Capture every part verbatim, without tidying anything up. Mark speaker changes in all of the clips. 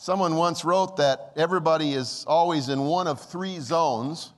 Speaker 1: Someone once wrote that everybody is always in one of three zones.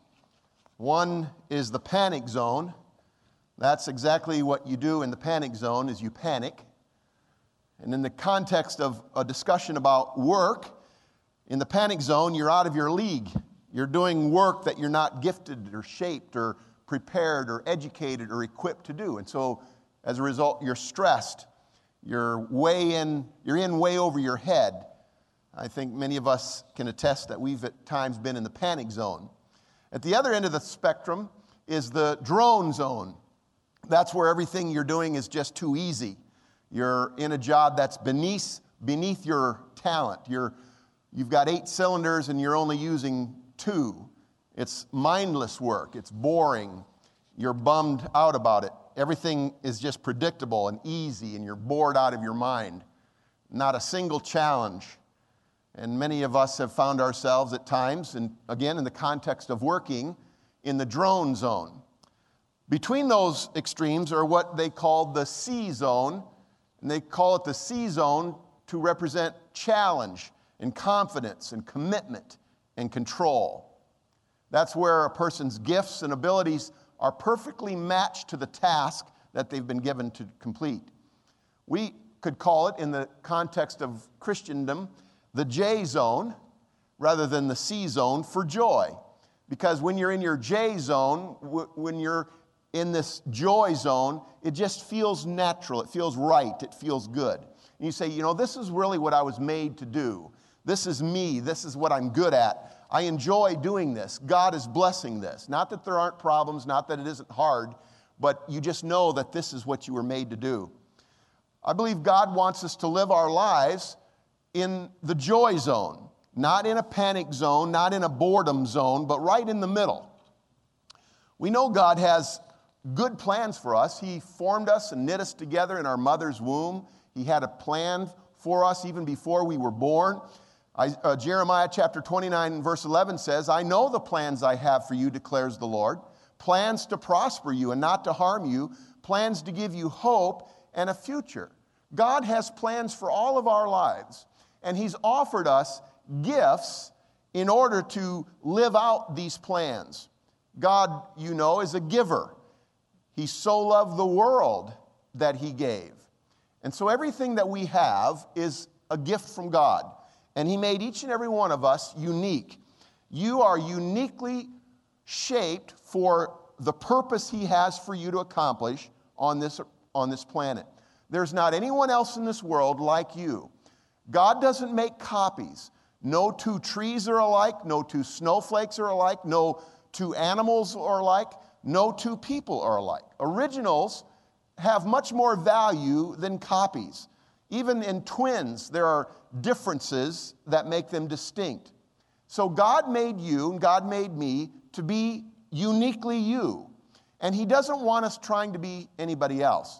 Speaker 1: One is the panic zone. That's exactly what you do in the panic zone, is you panic. And in the context of a discussion about work, in the panic zone, you're out of your league. You're doing work that you're not gifted or shaped or prepared or educated or equipped to do. And so, as a result, you're stressed. You're way in, you're in way over your head. I think many of us can attest that we've at times been in the panic zone. At the other end of the spectrum is the drone zone. That's where everything you're doing is just too easy. You're in a job that's beneath, beneath your talent. You're, you've got eight cylinders and you're only using two. It's mindless work. It's boring. You're bummed out about it. Everything is just predictable and easy, and you're bored out of your mind. Not a single challenge. And many of us have found ourselves at times, and again in the context of working, in the drone zone. Between those extremes are what they call the C zone, and they call it the C zone to represent challenge and confidence and commitment and control. That's where a person's gifts and abilities are perfectly matched to the task that they've been given to complete. We could call it, in the context of Christendom, the J zone rather than the C zone for joy. Because when you're in your J zone, w- when you're in this joy zone, it just feels natural, it feels right, it feels good. And you say, you know, this is really what I was made to do. This is me, this is what I'm good at. I enjoy doing this. God is blessing this. Not that there aren't problems, not that it isn't hard, but you just know that this is what you were made to do. I believe God wants us to live our lives in the joy zone, not in a panic zone, not in a boredom zone, but right in the middle. We know God has good plans for us. He formed us and knit us together in our mother's womb. He had a plan for us even before we were born. I, uh, Jeremiah chapter twenty-nine verse eleven says, I know the plans I have for you, declares the Lord. Plans to prosper you and not to harm you. Plans to give you hope and a future. God has plans for all of our lives. And He's offered us gifts in order to live out these plans. God, you know, is a giver. He so loved the world that He gave. And so everything that we have is a gift from God. And He made each and every one of us unique. You are uniquely shaped for the purpose He has for you to accomplish on this, on this planet. There's not anyone else in this world like you. God doesn't make copies. No two trees are alike. No two snowflakes are alike. No two animals are alike. No two people are alike. Originals have much more value than copies. Even in twins, there are differences that make them distinct. So God made you and God made me to be uniquely you. And He doesn't want us trying to be anybody else.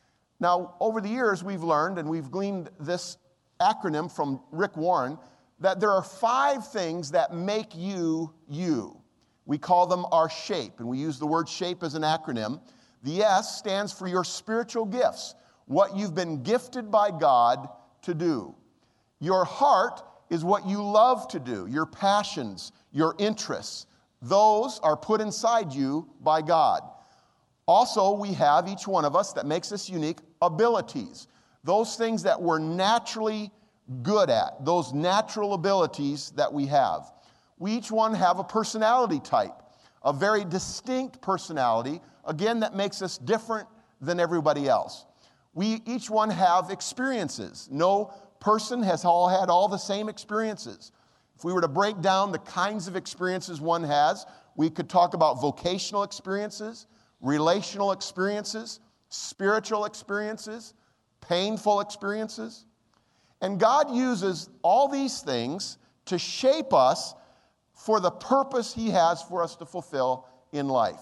Speaker 1: Now, over the years, we've learned, and we've gleaned this acronym from Rick Warren, that there are five things that make you you. We call them our shape, and we use the word shape as an acronym. The S stands for your spiritual gifts, what you've been gifted by God to do. Your heart is what you love to do, your passions, your interests. Those are put inside you by God. Also, we have, each one of us, that makes us unique, abilities. Those things that we're naturally good at, those natural abilities that we have. We each one have a personality type, a very distinct personality, again, that makes us different than everybody else. We each one have experiences. No person has all had all the same experiences. If we were to break down the kinds of experiences one has, we could talk about vocational experiences, relational experiences, spiritual experiences, painful experiences. And God uses all these things to shape us for the purpose He has for us to fulfill in life.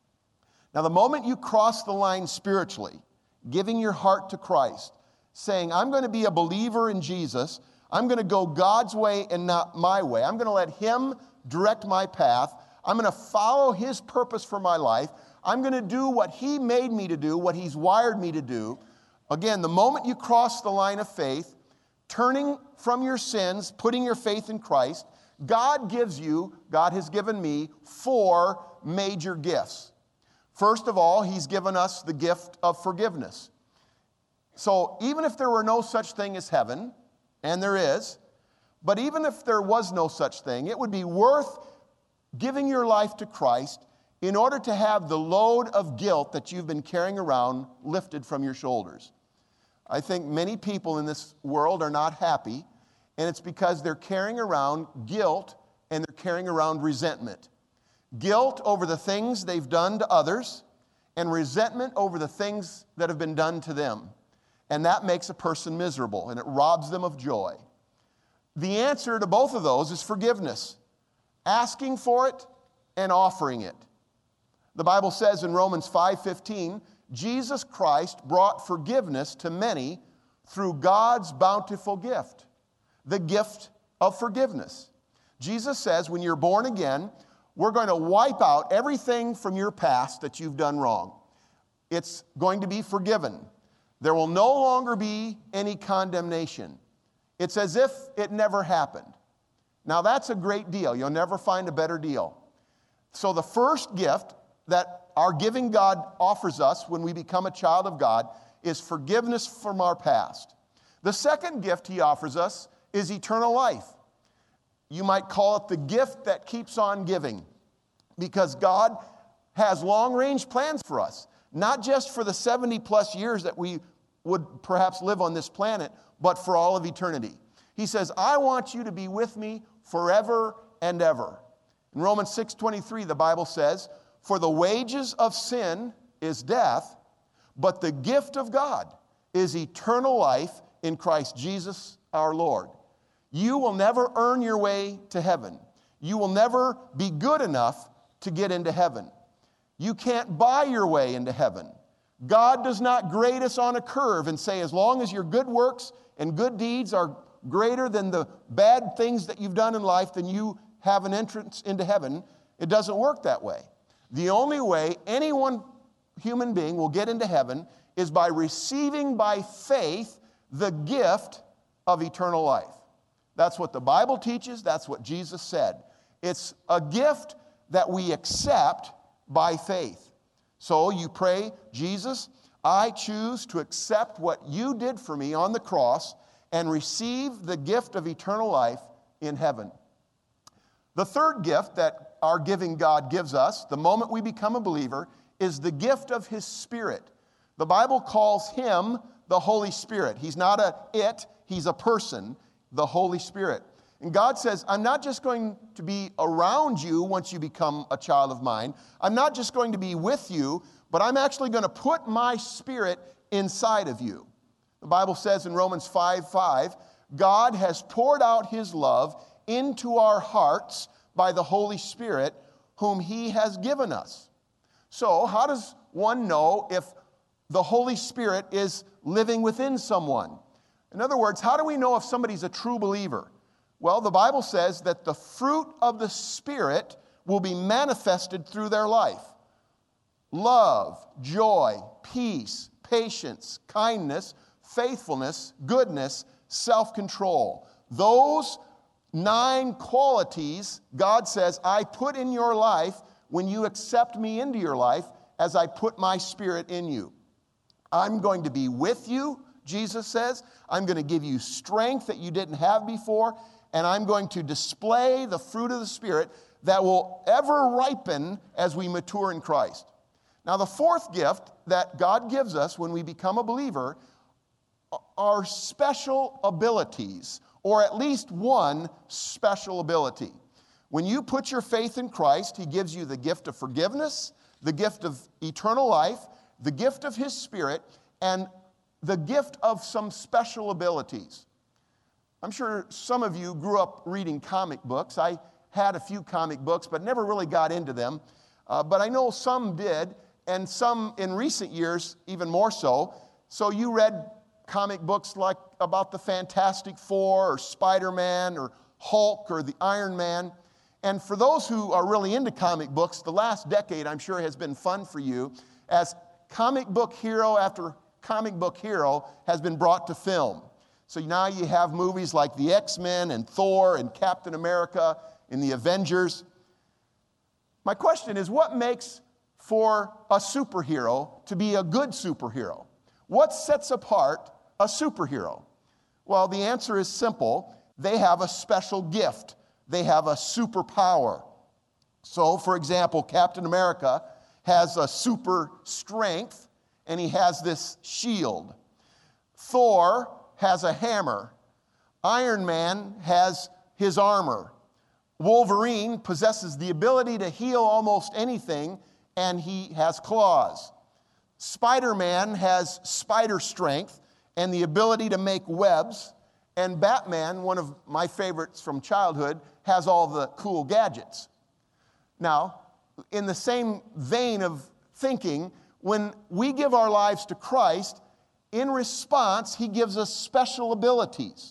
Speaker 1: Now, the moment you cross the line spiritually, giving your heart to Christ, saying, I'm going to be a believer in Jesus, I'm going to go God's way and not my way. I'm going to let Him direct my path. I'm going to follow His purpose for my life. I'm going to do what He made me to do, what He's wired me to do. Again, the moment you cross the line of faith, turning from your sins, putting your faith in Christ, God gives you, God has given me, four major gifts. First of all, He's given us the gift of forgiveness. So even if there were no such thing as heaven, and there is, but even if there was no such thing, it would be worth giving your life to Christ in order to have the load of guilt that you've been carrying around lifted from your shoulders. I think many people in this world are not happy, and it's because they're carrying around guilt and they're carrying around resentment. Guilt over the things they've done to others, and resentment over the things that have been done to them. And that makes a person miserable, and it robs them of joy. The answer to both of those is forgiveness. Asking for it and offering it. The Bible says in Romans five fifteen, Jesus Christ brought forgiveness to many through God's bountiful gift, the gift of forgiveness. Jesus says when you're born again, we're going to wipe out everything from your past that you've done wrong. It's going to be forgiven. There will no longer be any condemnation. It's as if it never happened. Now that's a great deal. You'll never find a better deal. So the first gift that our giving God offers us when we become a child of God is forgiveness from our past. The second gift He offers us is eternal life. You might call it the gift that keeps on giving, because God has long-range plans for us, not just for the seventy plus years that we would perhaps live on this planet, but for all of eternity. He says, I want you to be with me forever and ever. In Romans six twenty-three, the Bible says, for the wages of sin is death, but the gift of God is eternal life in Christ Jesus our Lord. You will never earn your way to heaven. You will never be good enough to get into heaven. You can't buy your way into heaven. God does not grade us on a curve and say, as long as your good works and good deeds are greater than the bad things that you've done in life, then you have an entrance into heaven. It doesn't work that way. The only way any one human being will get into heaven is by receiving by faith the gift of eternal life. That's what the Bible teaches. That's what Jesus said. It's a gift that we accept by faith. So you pray, Jesus, I choose to accept what you did for me on the cross and receive the gift of eternal life in heaven. The third gift that our giving God gives us, the moment we become a believer, is the gift of His Spirit. The Bible calls Him the Holy Spirit. He's not a it, He's a person, the Holy Spirit. And God says, I'm not just going to be around you once you become a child of mine. I'm not just going to be with you, but I'm actually going to put my Spirit inside of you. The Bible says in Romans five five, God has poured out His love into our hearts by the Holy Spirit, whom He has given us. So, how does one know if the Holy Spirit is living within someone? In other words, how do we know if somebody's a true believer? Well, the Bible says that the fruit of the Spirit will be manifested through their life. Love, joy, peace, patience, kindness, faithfulness, goodness, self-control. Those nine qualities, God says, I put in your life when you accept me into your life as I put my Spirit in you. I'm going to be with you, Jesus says. I'm going to give you strength that you didn't have before. And I'm going to display the fruit of the Spirit that will ever ripen as we mature in Christ. Now, the fourth gift that God gives us when we become a believer are special abilities, or at least one special ability. When you put your faith in Christ, He gives you the gift of forgiveness, the gift of eternal life, the gift of His Spirit, and the gift of some special abilities. I'm sure some of you grew up reading comic books. I had a few comic books, but never really got into them. Uh, but I know some did, and some in recent years even more so. So you read comic books like about the Fantastic Four or Spider-Man or Hulk or the Iron Man. And for those who are really into comic books, the last decade I'm sure has been fun for you, as comic book hero after comic book hero has been brought to film. So now you have movies like the X-Men and Thor and Captain America and the Avengers. My question is, what makes for a superhero to be a good superhero? What sets apart a superhero? Well, the answer is simple. They have a special gift. They have a superpower. So, for example, Captain America has a super strength, and he has this shield. Thor has a hammer. Iron Man has his armor. Wolverine possesses the ability to heal almost anything, and he has claws. Spider-Man has spider strength and the ability to make webs. And Batman, one of my favorites from childhood, has all the cool gadgets. Now, in the same vein of thinking, when we give our lives to Christ, in response, he gives us special abilities.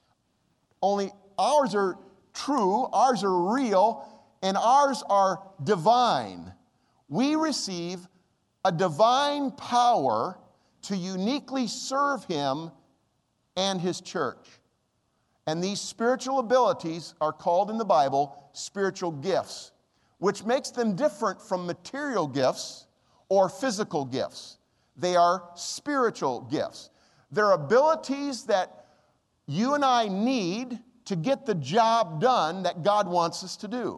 Speaker 1: Only ours are true, ours are real, and ours are divine. We receive a divine power to uniquely serve him and his church. And these spiritual abilities are called in the Bible spiritual gifts, which makes them different from material gifts or physical gifts. They are spiritual gifts. They're abilities that you and I need to get the job done that God wants us to do.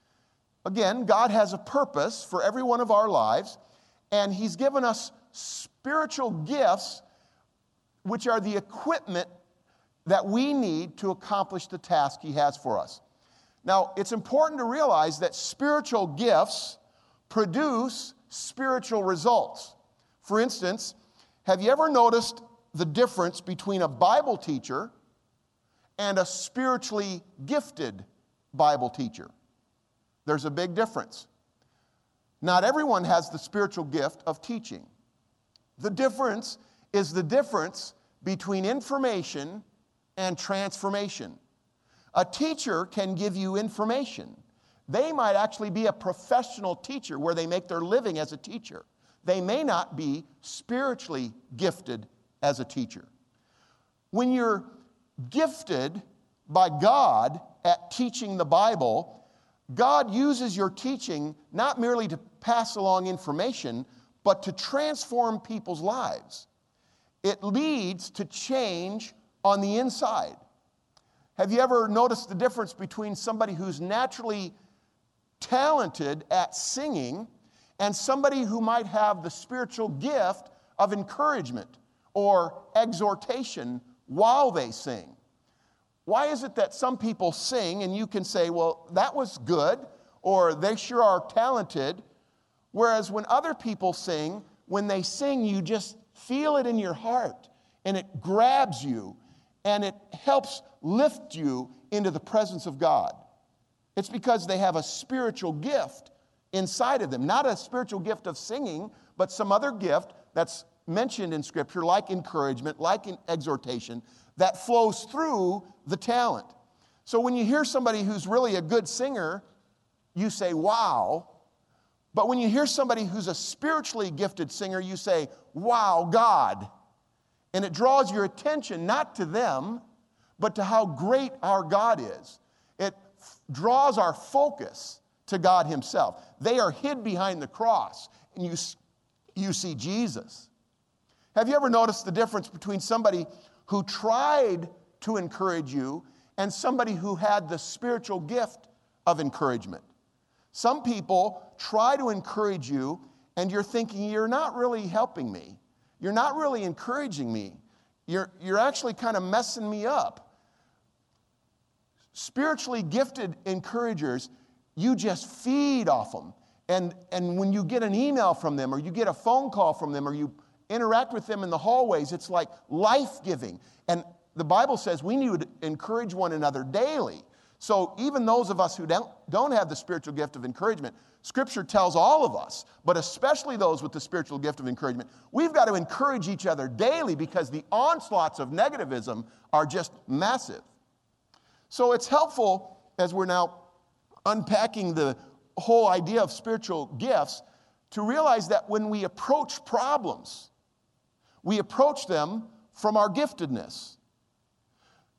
Speaker 1: Again, God has a purpose for every one of our lives, and he's given us spiritual gifts, which are the equipment that we need to accomplish the task he has for us. Now, it's important to realize that spiritual gifts produce spiritual results. For instance, have you ever noticed the difference between a Bible teacher and a spiritually gifted Bible teacher? There's a big difference. Not everyone has the spiritual gift of teaching. The difference is the difference between information and transformation. A teacher can give you information. They might actually be a professional teacher where they make their living as a teacher. They may not be spiritually gifted as a teacher. When you're gifted by God at teaching the Bible, God uses your teaching not merely to pass along information, but to transform people's lives. It leads to change on the inside. Have you ever noticed the difference between somebody who's naturally talented at singing and somebody who might have the spiritual gift of encouragement or exhortation while they sing? Why is it that some people sing and you can say, well, that was good, or they sure are talented, whereas when other people sing, when they sing, you just feel it in your heart, and it grabs you, and it helps lift you into the presence of God? It's because they have a spiritual gift inside of them. Not a spiritual gift of singing, but some other gift that's mentioned in Scripture, like encouragement, like exhortation, that flows through the talent. So when you hear somebody who's really a good singer, you say, wow. But when you hear somebody who's a spiritually gifted singer, you say, wow, God. And it draws your attention not to them, but to how great our God is. It f- draws our focus to God himself. They are hid behind the cross, and you, you see Jesus. Have you ever noticed the difference between somebody who tried to encourage you and somebody who had the spiritual gift of encouragement? Some people try to encourage you, and you're thinking, you're not really helping me. You're not really encouraging me. You're, you're actually kind of messing me up. Spiritually gifted encouragers, you just feed off them. And, and when you get an email from them, or you get a phone call from them, or you interact with them in the hallways, it's like life-giving. And the Bible says we need to encourage one another daily. So even those of us who don't, don't have the spiritual gift of encouragement, Scripture tells all of us, but especially those with the spiritual gift of encouragement, we've got to encourage each other daily because the onslaughts of negativism are just massive. So it's helpful, as we're now unpacking the whole idea of spiritual gifts, to realize that when we approach problems, we approach them from our giftedness.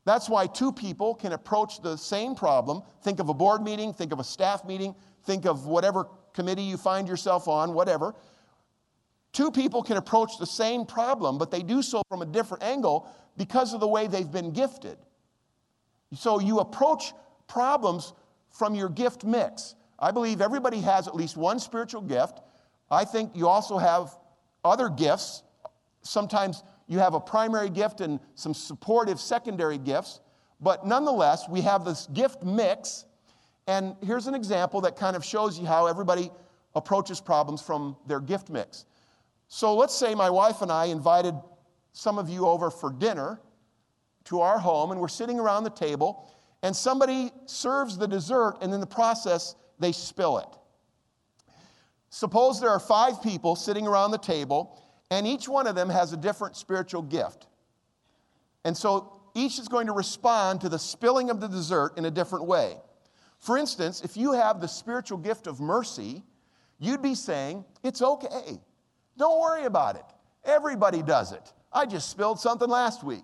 Speaker 1: That's why two people can approach the same problem. Think of a board meeting, think of a staff meeting, think of whatever committee you find yourself on, whatever. Two people can approach the same problem, but they do so from a different angle because of the way they've been gifted. So you approach problems from your gift mix. I believe everybody has at least one spiritual gift. I think you also have other gifts. Sometimes you have a primary gift and some supportive secondary gifts. But nonetheless, we have this gift mix. And here's an example that kind of shows you how everybody approaches problems from their gift mix. So let's say my wife and I invited some of you over for dinner to our home, and we're sitting around the table, and somebody serves the dessert, and in the process, they spill it. Suppose there are five people sitting around the table, and each one of them has a different spiritual gift. And so each is going to respond to the spilling of the dessert in a different way. For instance, if you have the spiritual gift of mercy, you'd be saying, it's okay. Don't worry about it. Everybody does it. I just spilled something last week.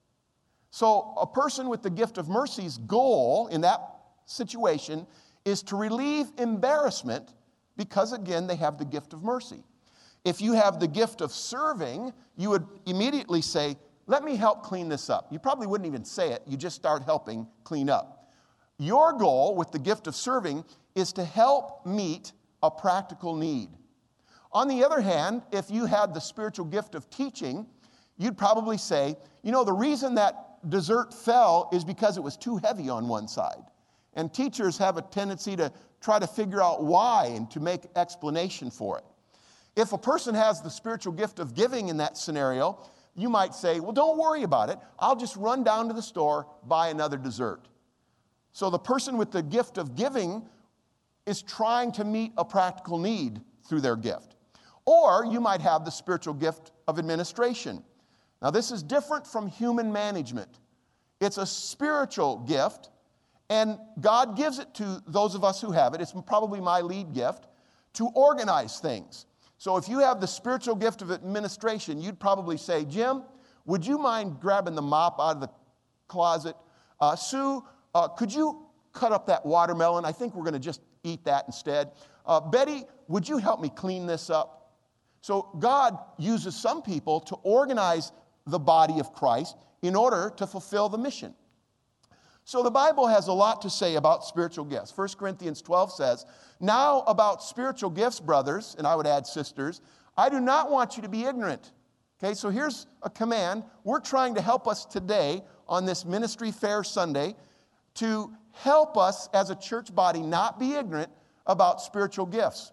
Speaker 1: So a person with the gift of mercy's goal in that situation is to relieve embarrassment because, again, they have the gift of mercy. If you have the gift of serving, you would immediately say, let me help clean this up. You probably wouldn't even say it. You just start helping clean up. Your goal with the gift of serving is to help meet a practical need. On the other hand, if you had the spiritual gift of teaching, you'd probably say, you know, the reason that dessert fell is because it was too heavy on one side. And teachers have a tendency to try to figure out why and to make explanation for it. If a person has the spiritual gift of giving in that scenario, you might say, well, don't worry about it. I'll just run down to the store, buy another dessert. So the person with the gift of giving is trying to meet a practical need through their gift. Or you might have the spiritual gift of administration. Now, this is different from human management. It's a spiritual gift, and God gives it to those of us who have it. It's probably my lead gift, to organize things. So if you have the spiritual gift of administration, you'd probably say, Jim, would you mind grabbing the mop out of the closet? Uh, Sue, uh, could you cut up that watermelon? I think we're going to just eat that instead. Uh, Betty, would you help me clean this up? So God uses some people to organize the body of Christ in order to fulfill the mission. So the Bible has a lot to say about spiritual gifts. First Corinthians twelve says, now about spiritual gifts, brothers, and I would add sisters, I do not want you to be ignorant. Okay, so here's a command. We're trying to help us today on this Ministry Fair Sunday to help us as a church body not be ignorant about spiritual gifts.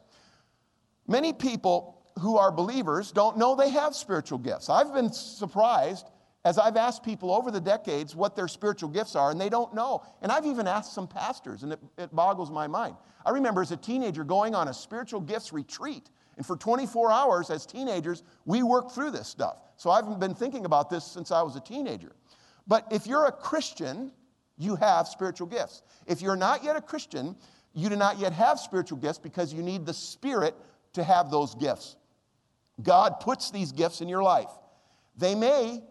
Speaker 1: Many people who are believers don't know they have spiritual gifts. I've been surprised as I've asked people over the decades what their spiritual gifts are, and they don't know. And I've even asked some pastors, and it, it boggles my mind. I remember as a teenager going on a spiritual gifts retreat, and for twenty-four hours as teenagers, we worked through this stuff. So I've been thinking about this since I was a teenager. But if you're a Christian, you have spiritual gifts. If you're not yet a Christian, you do not yet have spiritual gifts because you need the Spirit to have those gifts. God puts these gifts in your life. They may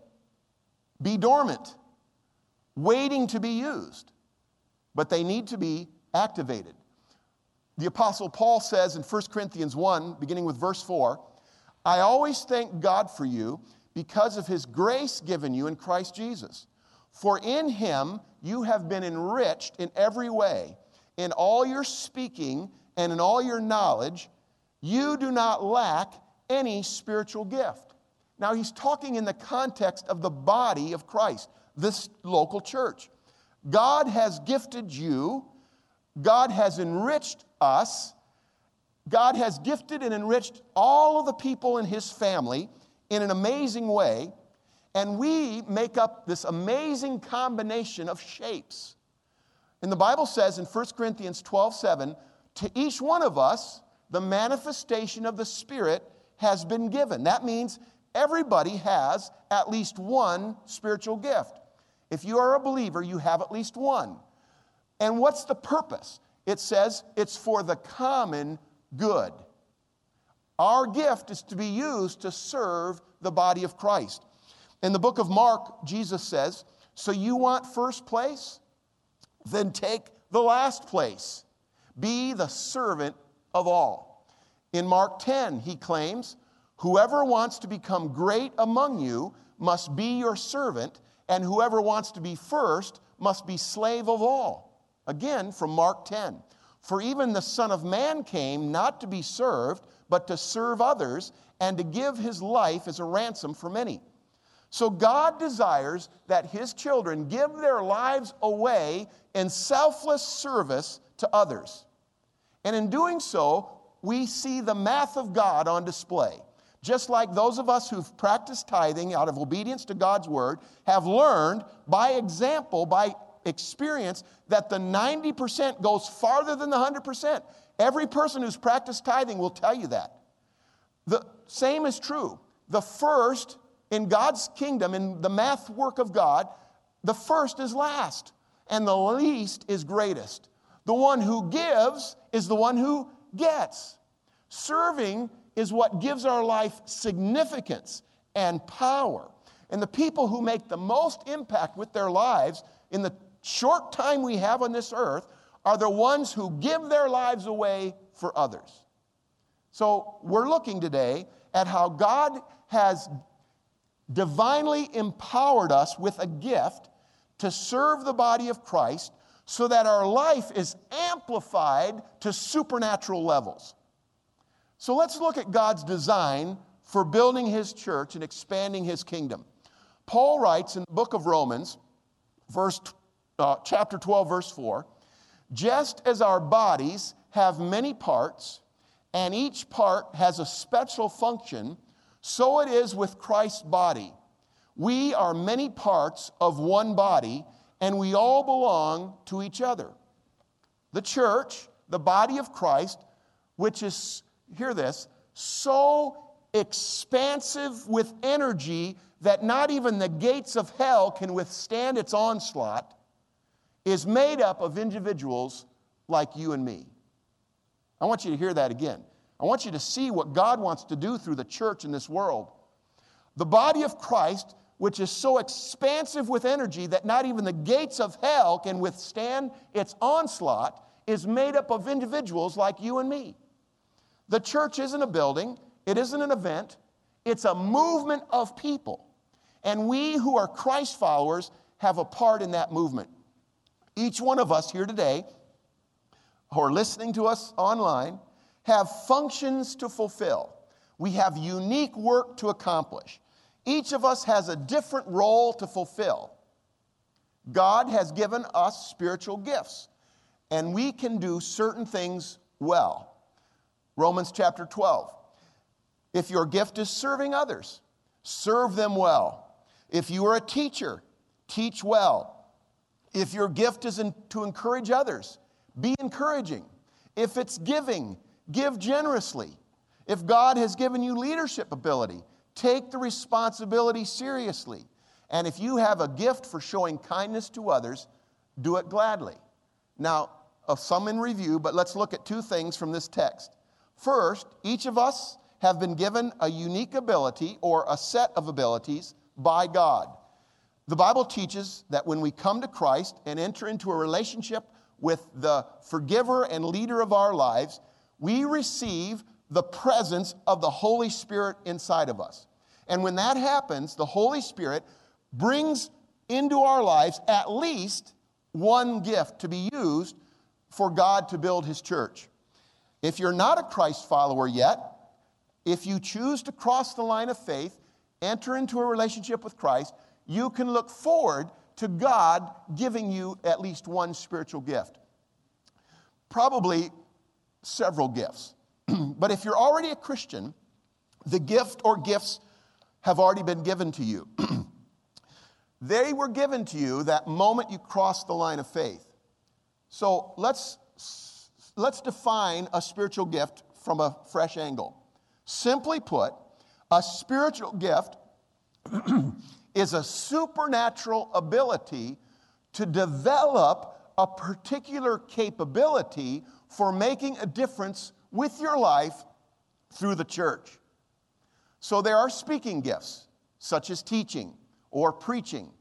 Speaker 1: be dormant, waiting to be used, but they need to be activated. The Apostle Paul says in First Corinthians one, beginning with verse four, I always thank God for you because of his grace given you in Christ Jesus. For in him you have been enriched in every way, in all your speaking and in all your knowledge. You do not lack any spiritual gift. Now, he's talking in the context of the body of Christ, this local church. God has gifted you. God has enriched us. God has gifted and enriched all of the people in his family in an amazing way. And we make up this amazing combination of shapes. And the Bible says in First Corinthians twelve seven, to each one of us, the manifestation of the Spirit has been given. That means everybody has at least one spiritual gift. If you are a believer, you have at least one. And what's the purpose? It says it's for the common good. Our gift is to be used to serve the body of Christ. In the book of Mark, Jesus says, So you want first place? Then take the last place. Be the servant of all. In Mark ten, he claims, whoever wants to become great among you must be your servant, and whoever wants to be first must be slave of all. Again, from Mark ten. For even the Son of Man came not to be served, but to serve others, and to give his life as a ransom for many. So God desires that his children give their lives away in selfless service to others. And in doing so, we see the math of God on display. Just like those of us who've practiced tithing out of obedience to God's word have learned by example, by experience, that the ninety percent goes farther than the one hundred percent. Every person who's practiced tithing will tell you that. The same is true. The first in God's kingdom, in the math work of God, the first is last, and the least is greatest. The one who gives is the one who gets. Serving is what gives our life significance and power. And the people who make the most impact with their lives in the short time we have on this earth are the ones who give their lives away for others. So we're looking today at how God has divinely empowered us with a gift to serve the body of Christ so that our life is amplified to supernatural levels. So let's look at God's design for building his church and expanding his kingdom. Paul writes in the book of Romans, verse, uh, chapter twelve, verse four, just as our bodies have many parts, and each part has a special function, so it is with Christ's body. We are many parts of one body, and we all belong to each other. The church, the body of Christ, which is, hear this, so expansive with energy that not even the gates of hell can withstand its onslaught, is made up of individuals like you and me. I want you to hear that again. I want you to see what God wants to do through the church in this world. The body of Christ, which is so expansive with energy that not even the gates of hell can withstand its onslaught, is made up of individuals like you and me. The church isn't a building. It isn't an event. It's a movement of people. And we who are Christ followers have a part in that movement. Each one of us here today, or listening to us online, have functions to fulfill. We have unique work to accomplish. Each of us has a different role to fulfill. God has given us spiritual gifts, and we can do certain things well. Romans chapter twelve. If your gift is serving others, serve them well. If you are a teacher, teach well. If your gift is in, to encourage others, be encouraging. If it's giving, give generously. If God has given you leadership ability, take the responsibility seriously. And if you have a gift for showing kindness to others, do it gladly. Now, of some in review, but let's look at two things from this text. First, each of us have been given a unique ability or a set of abilities by God. The Bible teaches that when we come to Christ and enter into a relationship with the forgiver and leader of our lives, we receive the presence of the Holy Spirit inside of us. And when that happens, the Holy Spirit brings into our lives at least one gift to be used for God to build his church. If you're not a Christ follower yet, if you choose to cross the line of faith, enter into a relationship with Christ, you can look forward to God giving you at least one spiritual gift. Probably several gifts. But if you're already a Christian, the gift or gifts have already been given to you. They were given to you that moment you crossed the line of faith. So let's, let's define a spiritual gift from a fresh angle. Simply put, a spiritual gift is a supernatural ability to develop a particular capability for making a difference with your life through the church. So there are speaking gifts, such as teaching or preaching.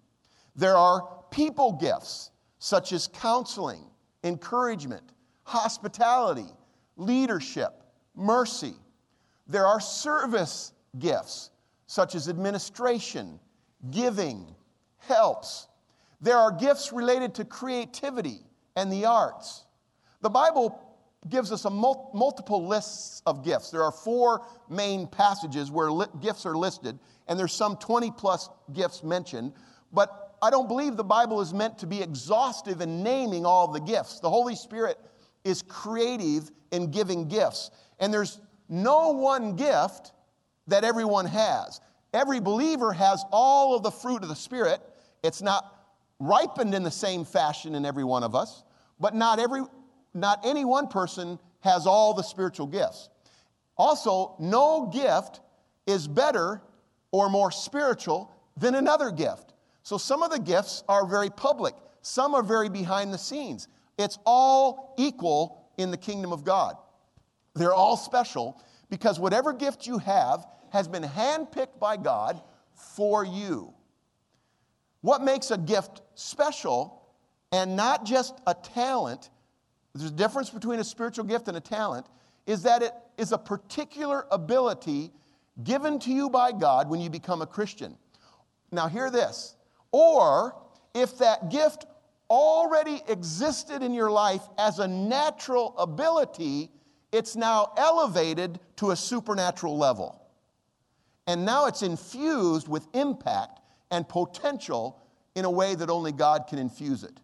Speaker 1: There are people gifts, such as counseling, encouragement, hospitality, leadership, mercy. There are service gifts, such as administration, giving, helps. There are gifts related to creativity and the arts. The Bible gives us a mul- multiple lists of gifts. There are four main passages where li- gifts are listed, and there's some twenty plus gifts mentioned, but I don't believe the Bible is meant to be exhaustive in naming all the gifts. The Holy Spirit is creative in giving gifts, and there's no one gift that everyone has. Every believer has all of the fruit of the Spirit. It's not ripened in the same fashion in every one of us, but not every Not any one person has all the spiritual gifts. Also, no gift is better or more spiritual than another gift. So some of the gifts are very public. Some are very behind the scenes. It's all equal in the kingdom of God. They're all special because whatever gift you have has been handpicked by God for you. What makes a gift special and not just a talent, there's a difference between a spiritual gift and a talent, is that it is a particular ability given to you by God when you become a Christian. Now hear this. Or if that gift already existed in your life as a natural ability, it's now elevated to a supernatural level. And now it's infused with impact and potential in a way that only God can infuse it.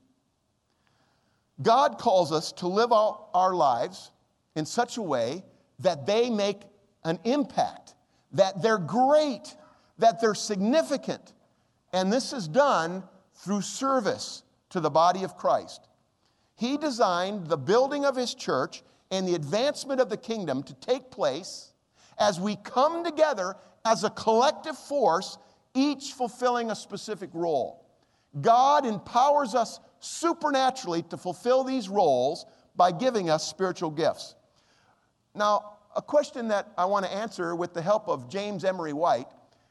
Speaker 1: God calls us to live out our lives in such a way that they make an impact, that they're great, that they're significant. And this is done through service to the body of Christ. He designed the building of his church and the advancement of the kingdom to take place as we come together as a collective force, each fulfilling a specific role. God empowers us supernaturally to fulfill these roles by giving us spiritual gifts. Now, a question that I want to answer with the help of James Emery White,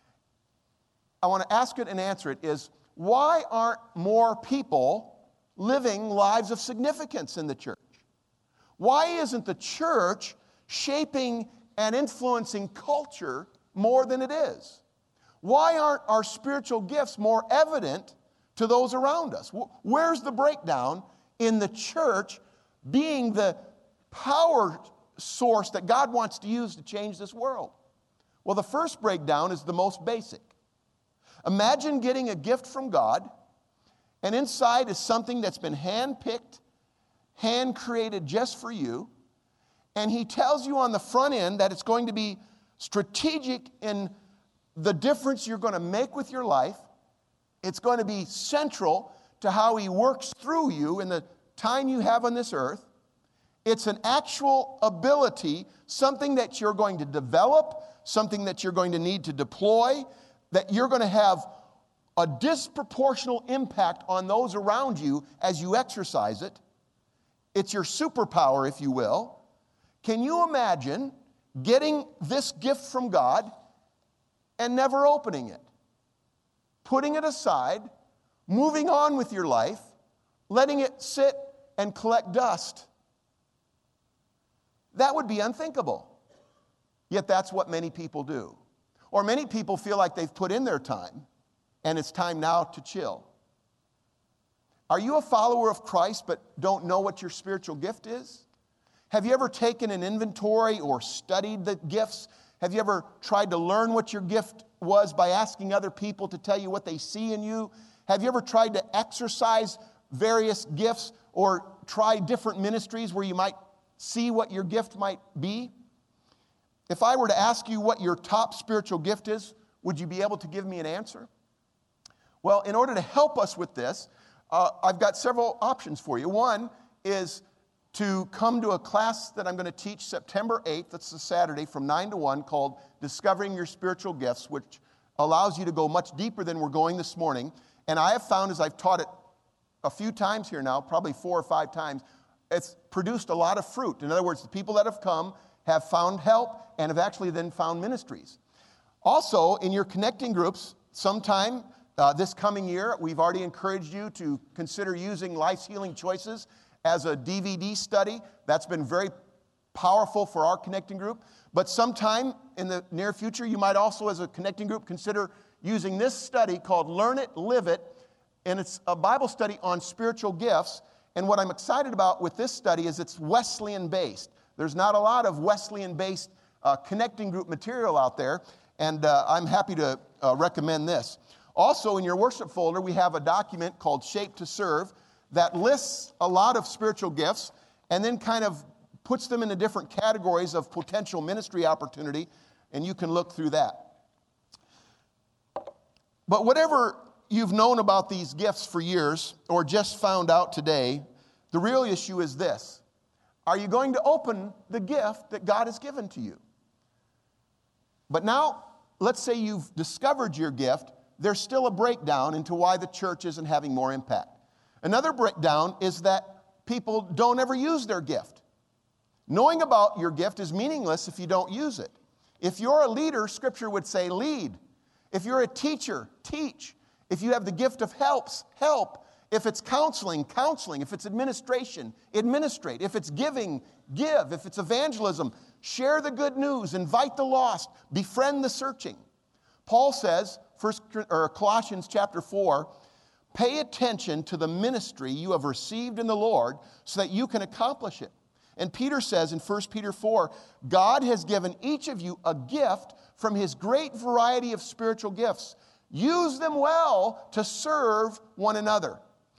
Speaker 1: I want to ask it and answer it, is why aren't more people living lives of significance in the church? Why isn't the church shaping and influencing culture more than it is? Why aren't our spiritual gifts more evident to those around us? Where's the breakdown in the church being the power source that God wants to use to change this world? Well, the first breakdown is the most basic. Imagine getting a gift from God, and inside is something that's been hand-picked, hand-created just for you, and he tells you on the front end that it's going to be strategic in the difference you're going to make with your life. It's going to be central to how he works through you in the time you have on this earth. It's an actual ability, something that you're going to develop, something that you're going to need to deploy, that you're going to have a disproportional impact on those around you as you exercise it. It's your superpower, if you will. Can you imagine getting this gift from God and never opening it? Putting it aside, moving on with your life, letting it sit and collect dust. That would be unthinkable. Yet that's what many people do. Or many people feel like they've put in their time and it's time now to chill. Are you a follower of Christ but don't know what your spiritual gift is? Have you ever taken an inventory or studied the gifts? Have you ever tried to learn what your gift was by asking other people to tell you what they see in you? Have you ever tried to exercise various gifts or try different ministries where you might see what your gift might be? If I were to ask you what your top spiritual gift is, would you be able to give me an answer? Well, in order to help us with this, uh, I've got several options for you. One is to come to a class that I'm going to teach September eighth, that's a Saturday, from nine to one, called Discovering Your Spiritual Gifts, which allows you to go much deeper than we're going this morning. And I have found, as I've taught it a few times here now, probably four or five times, it's produced a lot of fruit. In other words, the people that have come have found help and have actually then found ministries. Also, in your connecting groups, sometime Uh, this coming year, we've already encouraged you to consider using Life's Healing Choices as a D V D study. That's been very powerful for our connecting group. But sometime in the near future, you might also, as a connecting group, consider using this study called Learn It, Live It. And it's a Bible study on spiritual gifts. And what I'm excited about with this study is it's Wesleyan-based. There's not a lot of Wesleyan-based uh, connecting group material out there. And uh, I'm happy to uh, recommend this. Also, in your worship folder, we have a document called Shape to Serve that lists a lot of spiritual gifts and then kind of puts them into different categories of potential ministry opportunity, and you can look through that. But whatever you've known about these gifts for years or just found out today, the real issue is this. Are you going to open the gift that God has given to you? But now, let's say you've discovered your gift. There's still a breakdown into why the church isn't having more impact. Another breakdown is that people don't ever use their gift. Knowing about your gift is meaningless if you don't use it. If you're a leader, Scripture would say lead. If you're a teacher, teach. If you have the gift of helps, help. If it's counseling, counseling. If it's administration, administrate. If it's giving, give. If it's evangelism, share the good news, invite the lost, befriend the searching. Paul says, First or Colossians chapter four, pay attention to the ministry you have received in the Lord so that you can accomplish it. And Peter says in First Peter four, God has given each of you a gift from his great variety of spiritual gifts. Use them well to serve one another.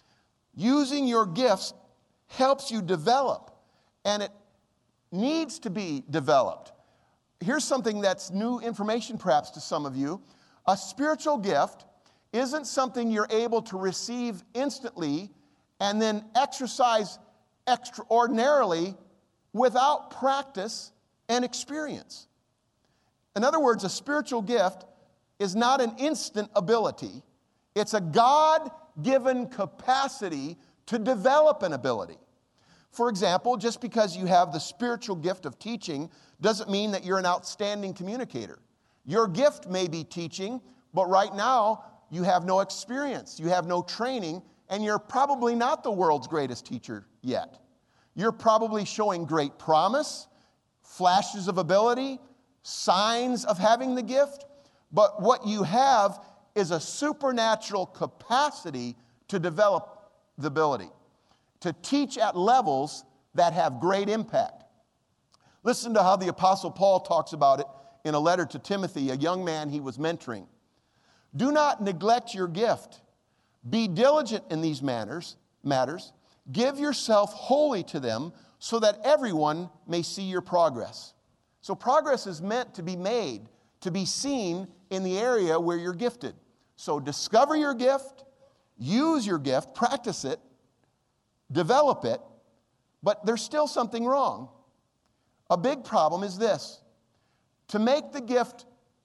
Speaker 1: Using your gifts helps you develop, and it needs to be developed. Here's something that's new information perhaps to some of you. A spiritual gift isn't something you're able to receive instantly and then exercise extraordinarily without practice and experience. In other words, a spiritual gift is not an instant ability. It's a God-given capacity to develop an ability. For example, just because you have the spiritual gift of teaching doesn't mean that you're an outstanding communicator. Your gift may be teaching, but right now you have no experience, you have no training, and you're probably not the world's greatest teacher yet. You're probably showing great promise, flashes of ability, signs of having the gift, but what you have is a supernatural capacity to develop the ability, to teach at levels that have great impact. Listen to how the Apostle Paul talks about it in a letter to Timothy, a young man he was mentoring. Do not neglect your gift. Be diligent in these matters, matters. Give yourself wholly to them so that everyone may see your progress. So progress is meant to be made, to be seen in the area where you're gifted. So discover your gift, use your gift, practice it, develop it, but there's still something wrong. A big problem is this. To make the gift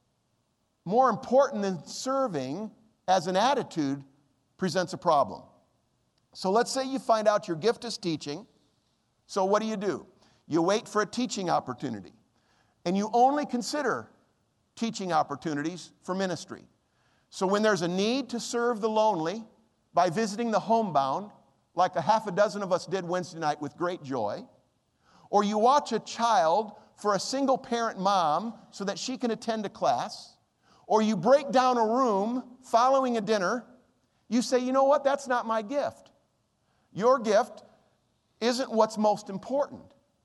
Speaker 1: more important than serving as an attitude presents a problem. So let's say you find out your gift is teaching. So what do you do? You wait for a teaching opportunity. And you only consider teaching opportunities for ministry. So when there's a need to serve the lonely by visiting the homebound, like a half a dozen of us did Wednesday night with great joy, or you watch a child for a single parent mom so that she can attend a class, or you break down a room following a dinner, you say, you know what, that's not my gift. Your gift isn't what's most important.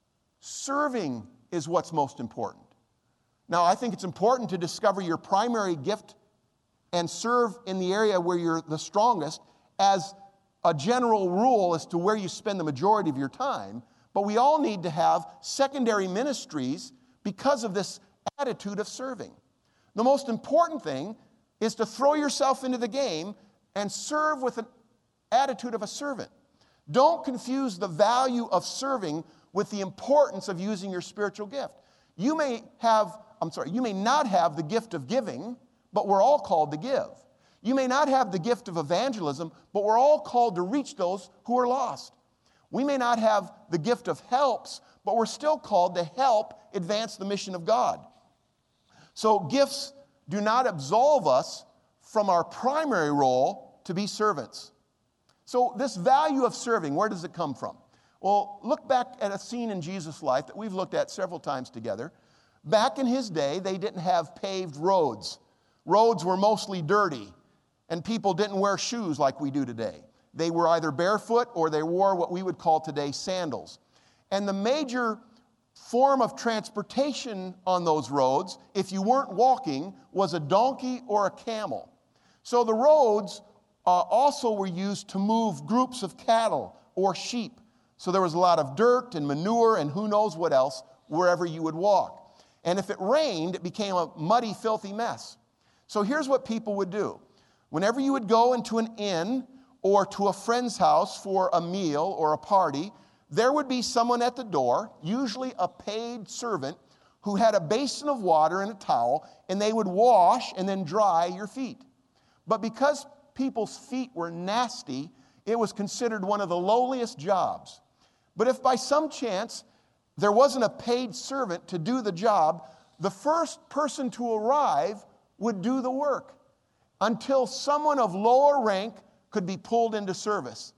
Speaker 1: Serving is what's most important. Now, I think it's important to discover your primary gift and serve in the area where you're the strongest as a general rule as to where you spend the majority of your time. But we all need to have secondary ministries because of this attitude of serving. The most important thing is to throw yourself into the game and serve with an attitude of a servant. Don't confuse the value of serving with the importance of using your spiritual gift. You may have, I'm sorry, you may not have the gift of giving, but we're all called to give. You may not have the gift of evangelism, but we're all called to reach those who are lost. We may not have the gift of helps, but we're still called to help advance the mission of God. So gifts do not absolve us from our primary role to be servants. So this value of serving, where does it come from? Well, look back at a scene in Jesus' life that we've looked at several times together. Back in his day, they didn't have paved roads. Roads were mostly dirty, and people didn't wear shoes like we do today. They were either barefoot or they wore what we would call today sandals. And the major form of transportation on those roads, if you weren't walking, was a donkey or a camel. So the roads uh, also were used to move groups of cattle or sheep. So there was a lot of dirt and manure and who knows what else wherever you would walk. And if it rained, it became a muddy, filthy mess. So here's what people would do. Whenever you would go into an inn or to a friend's house for a meal or a party, there would be someone at the door, usually a paid servant, who had a basin of water and a towel, and they would wash and then dry your feet. But because people's feet were nasty, it was considered one of the lowliest jobs. But if by some chance there wasn't a paid servant to do the job, the first person to arrive would do the work until someone of lower rank could be pulled into service.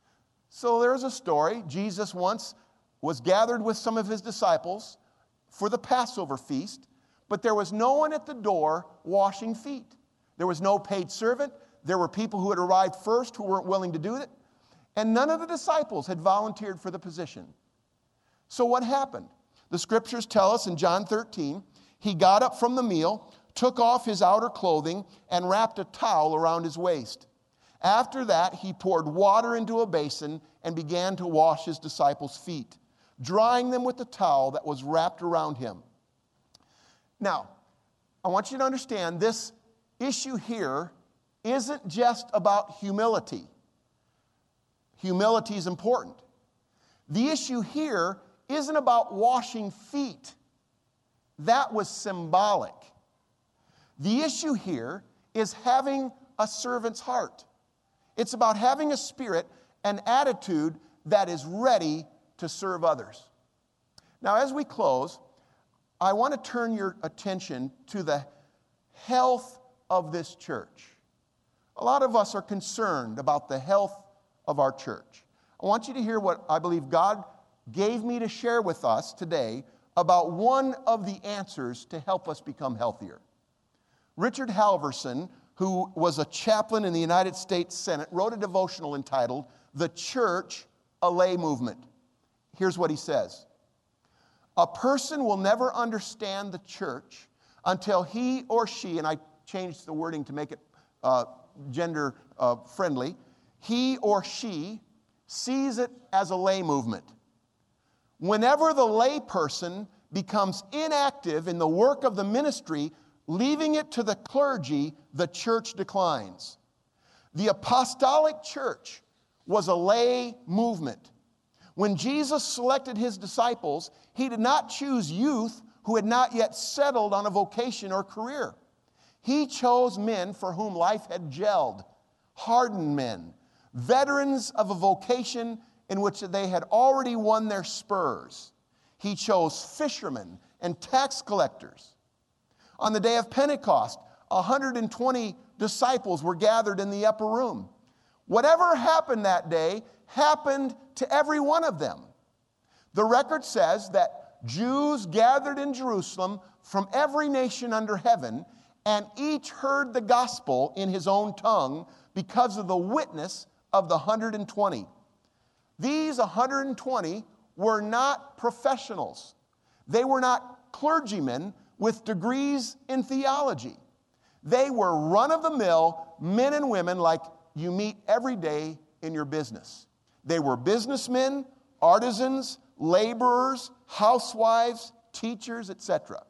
Speaker 1: So there's a story. Jesus once was gathered with some of his disciples for the Passover feast, but there was no one at the door washing feet. There was no paid servant. There were people who had arrived first who weren't willing to do it, and none of the disciples had volunteered for the position. So what happened? The scriptures tell us in John thirteen, he got up from the meal, took off his outer clothing, and wrapped a towel around his waist. After that, he poured water into a basin and began to wash his disciples' feet, drying them with the towel that was wrapped around him. Now, I want you to understand this issue here isn't just about humility. Humility is important. The issue here isn't about washing feet. That was symbolic. The issue here is having a servant's heart. It's about having a spirit, an attitude that is ready to serve others. Now, as we close, I want to turn your attention to the health of this church. A lot of us are concerned about the health of our church. I want you to hear what I believe God gave me to share with us today about one of the answers to help us become healthier. Richard Halverson, who was a chaplain in the United States Senate, wrote a devotional entitled, "The Church, a Lay Movement." Here's what he says. A person will never understand the church until he or she, and I changed the wording to make it uh, gender uh, friendly, he or she sees it as a lay movement. Whenever the lay person becomes inactive in the work of the ministry, leaving it to the clergy, the church declines. The apostolic church was a lay movement. When Jesus selected his disciples, he did not choose youth who had not yet settled on a vocation or career. He chose men for whom life had gelled, hardened men, veterans of a vocation in which they had already won their spurs. He chose fishermen and tax collectors. On the day of Pentecost, one hundred twenty disciples were gathered in the upper room. Whatever happened that day happened to every one of them. The record says that Jews gathered in Jerusalem from every nation under heaven, and each heard the gospel in his own tongue because of the witness of the one hundred twenty. These one hundred twenty were not professionals. They were not clergymen with degrees in theology. They were run-of-the-mill men and women like you meet every day in your business. They were businessmen, artisans, laborers, housewives, teachers, et cetera.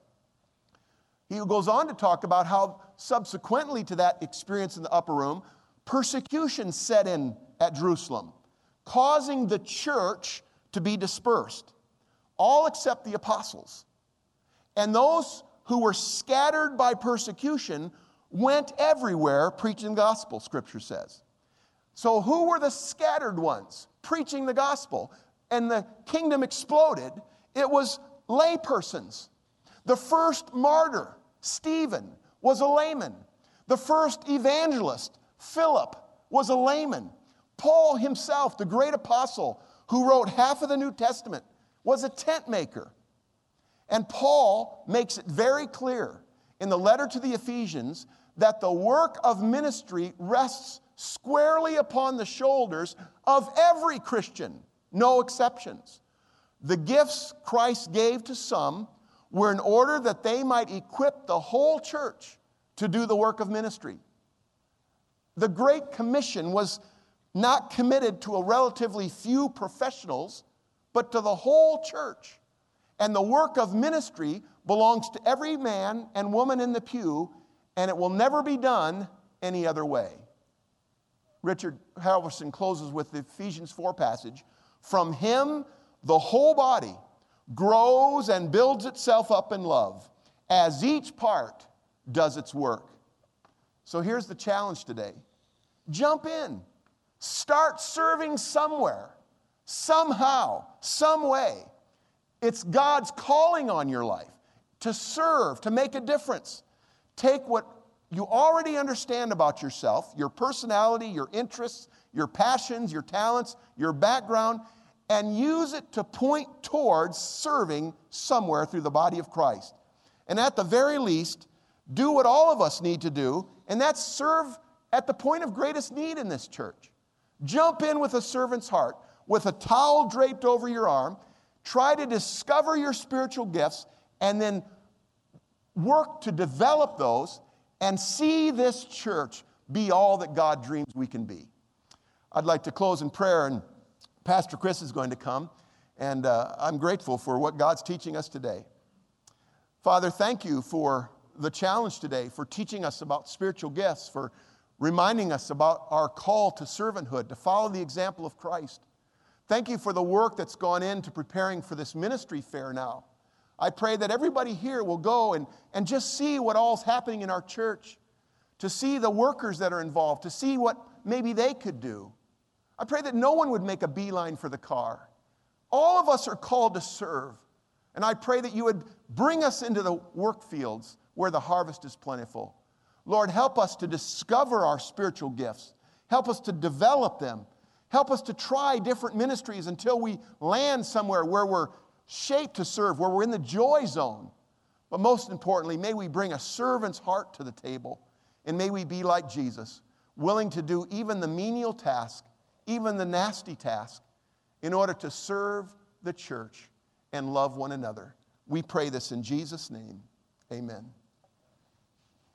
Speaker 1: He goes on to talk about how subsequently to that experience in the upper room, persecution set in at Jerusalem, causing the church to be dispersed, all except the apostles. And those who were scattered by persecution went everywhere preaching the gospel, Scripture says. So who were the scattered ones preaching the gospel? And the kingdom exploded. It was laypersons. The first martyr, Stephen, was a layman. The first evangelist, Philip, was a layman. Paul himself, the great apostle who wrote half of the New Testament, was a tent maker. And Paul makes it very clear in the letter to the Ephesians that the work of ministry rests squarely upon the shoulders of every Christian, no exceptions. The gifts Christ gave to some were in order that they might equip the whole church to do the work of ministry. The Great Commission was not committed to a relatively few professionals, but to the whole church. And the work of ministry belongs to every man and woman in the pew, and it will never be done any other way. Richard Halverson closes with the Ephesians four passage. From him, the whole body grows and builds itself up in love as each part does its work. So here's the challenge today. Jump in. Start serving somewhere, somehow, some way. It's God's calling on your life to serve, to make a difference. Take what you already understand about yourself, your personality, your interests, your passions, your talents, your background, and use it to point towards serving somewhere through the body of Christ. And at the very least, do what all of us need to do, and that's serve at the point of greatest need in this church. Jump in with a servant's heart, with a towel draped over your arm. Try to discover your spiritual gifts, and then work to develop those and see this church be all that God dreams we can be. I'd like to close in prayer, and Pastor Chris is going to come, and uh, I'm grateful for what God's teaching us today. Father, thank you for the challenge today, for teaching us about spiritual gifts, for reminding us about our call to servanthood, to follow the example of Christ. Thank you for the work that's gone into preparing for this ministry fair now. I pray that everybody here will go and, and just see what all's happening in our church, to see the workers that are involved, to see what maybe they could do. I pray that no one would make a beeline for the car. All of us are called to serve. And I pray that you would bring us into the work fields where the harvest is plentiful. Lord, help us to discover our spiritual gifts. Help us to develop them. Help us to try different ministries until we land somewhere where we're shaped to serve, where we're in the joy zone. But most importantly, may we bring a servant's heart to the table. And may we be like Jesus, willing to do even the menial task, even the nasty task, in order to serve the church and love one another. We pray this in Jesus' name. Amen.